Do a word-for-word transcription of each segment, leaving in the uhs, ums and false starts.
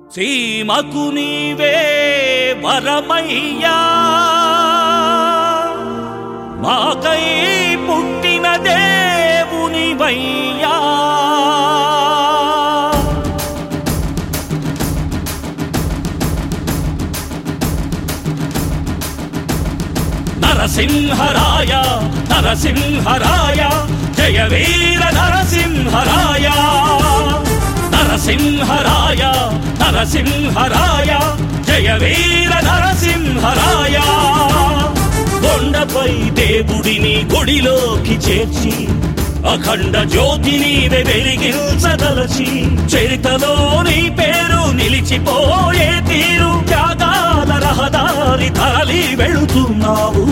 సీమకు నీవే వరమయ్యా మాకై పుట్టిన దేవునివయ్యా నరసింహరాయ నరసింహరాయ జయ వీర నరసింహరాయ నరసింహరాయ నరసింహరాయ జయ వీర నరసింహరాయ కొండపై దేవుడిని గుడిలోకి చేర్చి అఖండ జ్యోతిని వెలిగించదలచి చరితలో నీ పేరు నిలిచిపోయే తీరు త్యాగాల రహదారి తరలి వెళుతున్నావు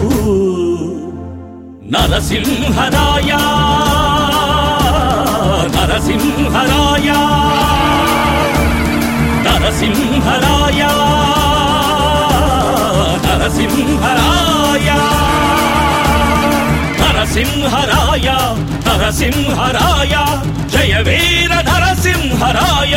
నరసింహరాయ నరసింహరాయ నరసింహరాయ నరసింహరాయ నరసింహరాయ నరసింహరాయ జయ వీర నరసింహరాయ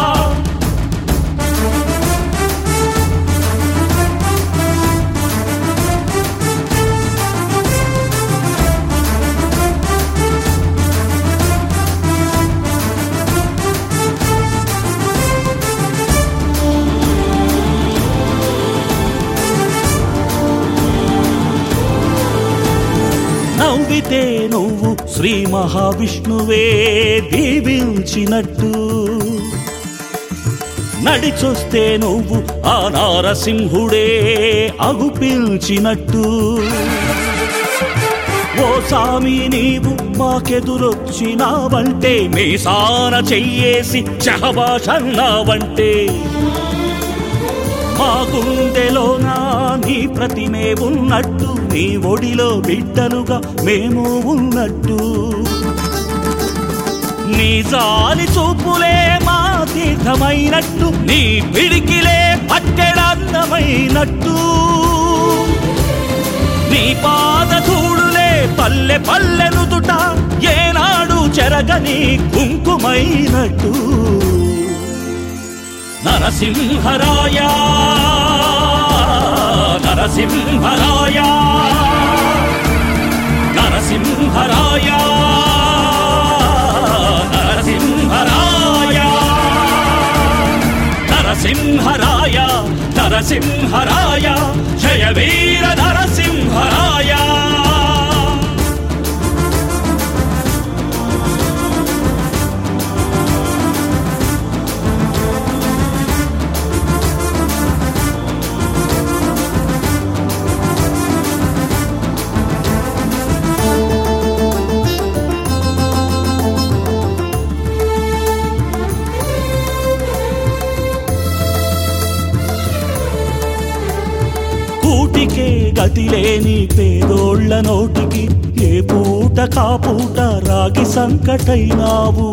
నవ్వితే నువ్వు శ్రీ మహావిష్ణువే దీవించినట్టు నడిచొస్తే నువ్వు ఆ నారసింహుడే అగుపిల్చినట్టు ఓ సామి నీవు మాకెదురొచ్చినావంటే మీసాన చెయ్యేసి చహబాషన్నావంటే మా గుండెలోనా నీ ప్రతిమే ఉన్నట్టు నీ ఒడిలో బిడ్డలుగా మేము ఉన్నట్టు నీ జాలి చూపులే మా తీర్థమైనట్టు నీ పిడికిలే పట్టెడన్నమైనట్టు నీ పాదధూళులే పల్లె పల్లెనుదుట ఏనాడు చెరగని కుంకుమైనట్టు నరసింహరాయ నరసింహరాయ నరసింహరాయ నరసింహరాయ నరసింహరాయ నరసింహరాయ జయ వీర నరసింహరాయ కూటికే గతిలేని పేదోళ్ల నోటికి ఏ పూట కాపూట రాగి సంకటైనావు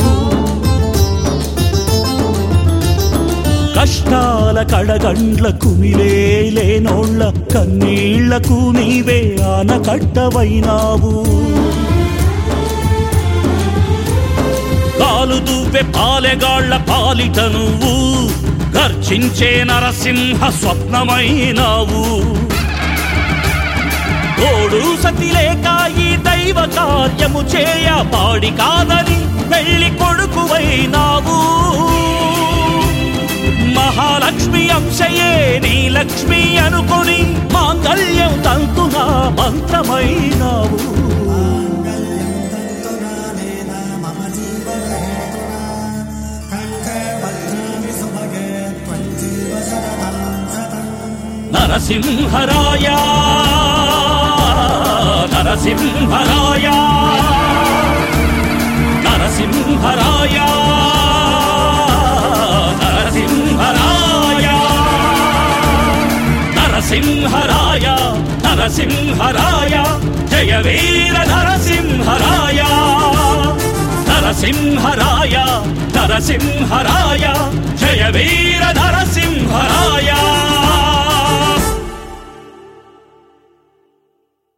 కష్టాల కడగండ్ల కుమిలేనోళ్ల కన్నీళ్లకు నీవే ఆనకట్టవైనావు కాలు దువ్వె పాలెగాళ్ల పాలిట నువ్వు గర్జించే నరసింహ స్వప్నమైనావు తోడు సతిలేక ఈ దైవ కార్యము చేయ పాడి కాదని పెళ్లి కొడుకువైనావు మహాలక్ష్మి అంశయే నీ లక్ష్మి అనుకొని మాంగళ్యం తంతునా మంత్రమైనావు నరసింహరాయ నరసింహరాయ నరసింహరాయ నరసింహరాయ నరసింహరాయ నరసింహరాయ జయ వీర నరసింహరాయ నరసింహరాయ నరసింహరాయ జయ వీర నరసింహరాయ